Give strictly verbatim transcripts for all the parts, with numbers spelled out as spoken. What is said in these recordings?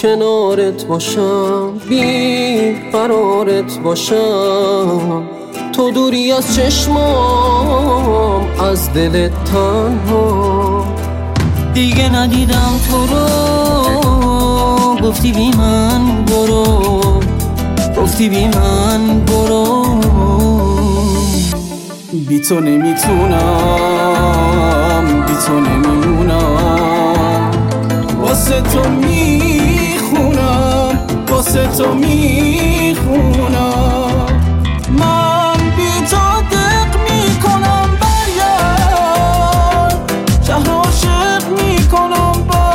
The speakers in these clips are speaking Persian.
کنارت باشم، بی قرارت باشم، تو دوری از چشمام، از دل تنها. دیگه ندیدم تو رو، گفتی بی من برو، گفتی بی من برو. بی تو نمیتونم، بی تو نمیمونم، واسه تو میخونم، واسه تو میخونم. من بی تو دق میکنم برگرد، شهر عاشق میکنم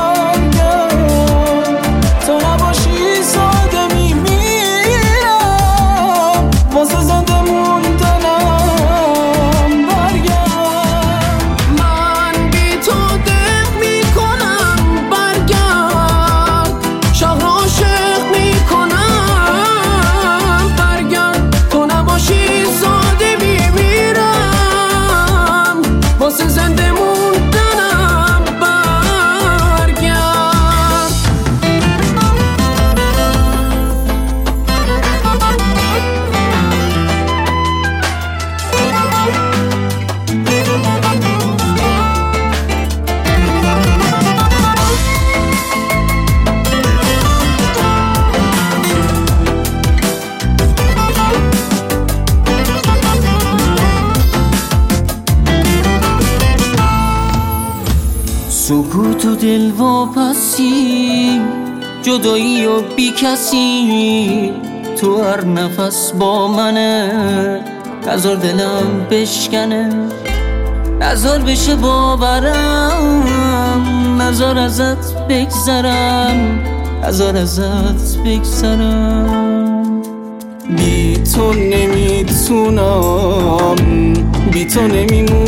برگرد، تو نباشی ساده میمیرم، واسه زنده موندنم برگرد. من بی تو دق میکنم برگرد، شهر عاشق میکنم برگرد، تو نباشی ساده میمیرم، واسه زنده موندنم برگرد. سکوت و دل واپسی، جدایی و بی کسی، تو هر نفس با منه، نزار دلم بشکنه، نزار بشه باورم، نزار ازت بگذرم، نزار ازت بگذرم. بی تو نمیتونم، بی تو نمیمونم،